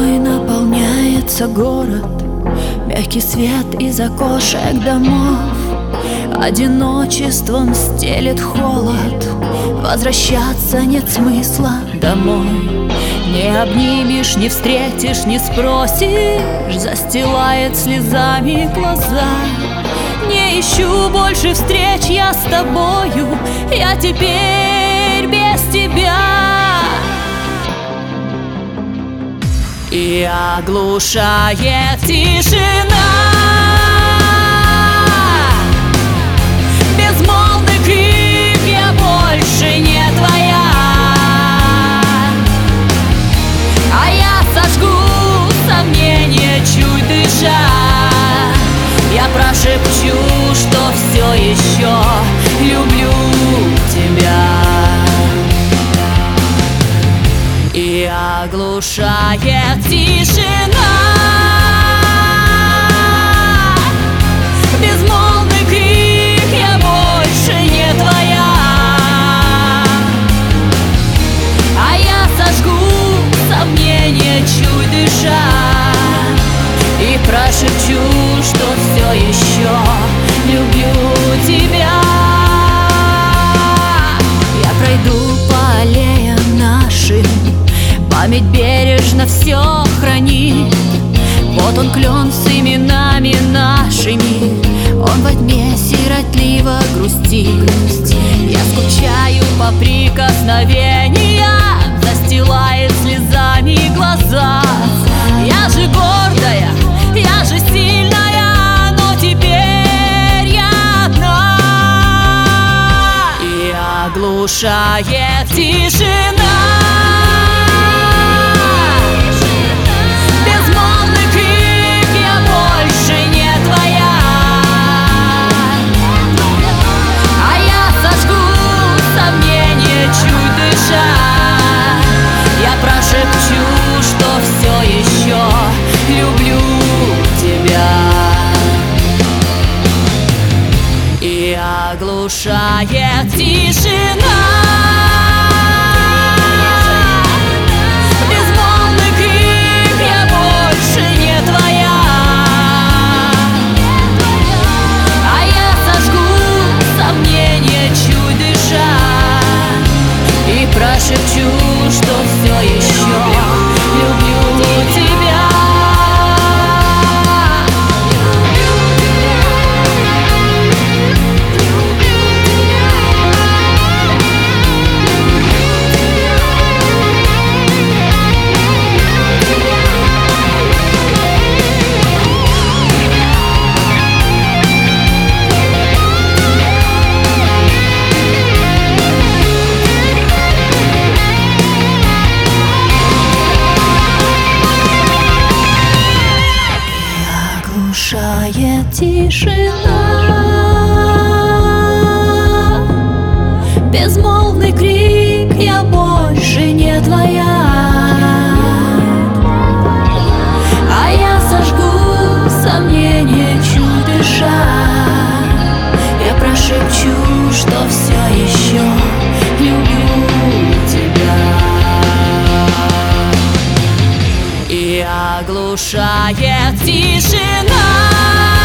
Тобой наполняется город, мягкий свет из окошек домов. Одиночеством стелет холод, возвращаться нет смысла домой. Не обнимешь, не встретишь, не спросишь, застилает слезами глаза. Не ищу больше встреч я с тобою, я теперь без тебя. И оглушает тишина, безмолвный крик, я больше не твоя. А я сожгу сомнения, чуть дыша. Я прошепчу, что все еще люблю тебя. И оглушает тишина, безмолвный крик, я больше не твоя. А я сожгу сомнения, чуть дыша. И прошепчу, что все еще люблю тебя. Я пройду по аллеям нашим, память бережно все хранит. Вот он, клен с именами нашими, он во тьме сиротливо грустит. Я скучаю по прикосновениям, застилает слезами глаза. Я же гордая, я же сильная, но теперь я одна. И оглушает тишина, безмолвный крик, я больше не твоя. А я сожгу сомнения, чуть дыша. Я прошепчу, что все еще люблю тебя. И оглушает тишина, безмолвный крик, я больше не твоя. А я сожгу сомнения, чуть дыша. И прошепчу, что все еще люблю тебя. Оглушает тишина, безмолвный крик, я больше не твоя. А я сожгу сомнения, чуть дыша. Я прошепчу, что все еще люблю тебя. И оглушает тишина,